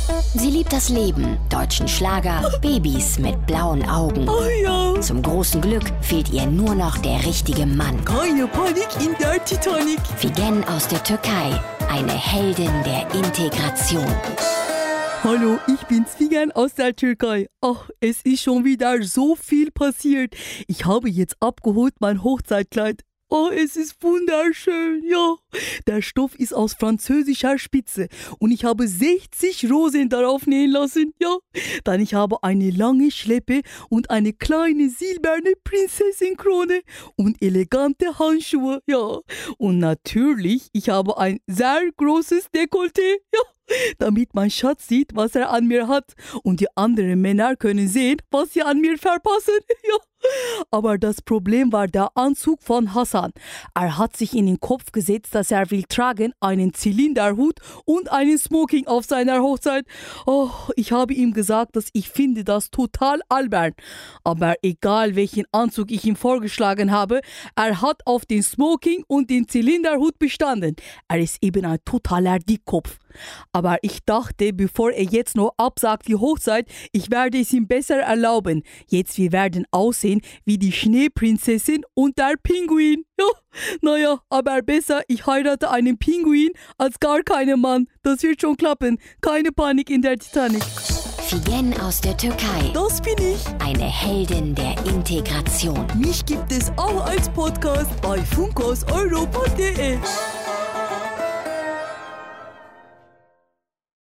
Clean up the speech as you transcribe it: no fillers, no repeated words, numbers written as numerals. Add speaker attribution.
Speaker 1: Sie liebt das Leben, deutschen Schlager, Babys mit blauen Augen.
Speaker 2: Oh ja.
Speaker 1: Zum großen Glück fehlt ihr nur noch der richtige Mann.
Speaker 2: Keine Panik in der Titanic.
Speaker 1: Figen aus der Türkei, eine Heldin der Integration.
Speaker 2: Hallo, ich bin's Figen aus der Türkei. Ach, es ist schon wieder so viel passiert. Ich habe jetzt abgeholt mein Hochzeitkleid. Oh, es ist wunderschön, ja. Der Stoff ist aus französischer Spitze und ich habe 60 Rosen darauf nähen lassen, ja. Dann ich habe eine lange Schleppe und eine kleine silberne Prinzessinkrone und elegante Handschuhe, ja. Und natürlich, ich habe ein sehr großes Dekolleté, ja. Damit mein Schatz sieht, was er an mir hat und die anderen Männer können sehen, was sie an mir verpassen. Ja. Aber das Problem war der Anzug von Hassan. Er hat sich in den Kopf gesetzt, dass er will tragen einen Zylinderhut und einen Smoking auf seiner Hochzeit. Oh, ich habe ihm gesagt, dass ich finde das total albern. Aber egal welchen Anzug ich ihm vorgeschlagen habe, er hat auf den Smoking und den Zylinderhut bestanden. Er ist eben ein totaler Dickkopf. Aber ich dachte, bevor er jetzt noch absagt die Hochzeit, ich werde es ihm besser erlauben. Jetzt wir werden aussehen wie die Schneeprinzessin und der Pinguin. Ja, naja, aber besser, ich heirate einen Pinguin als gar keinen Mann. Das wird schon klappen. Keine Panik in der Titanic.
Speaker 1: Figen aus der Türkei.
Speaker 2: Das bin ich.
Speaker 1: Eine Heldin der Integration.
Speaker 2: Mich gibt es auch als Podcast bei funkhauseuropa.de.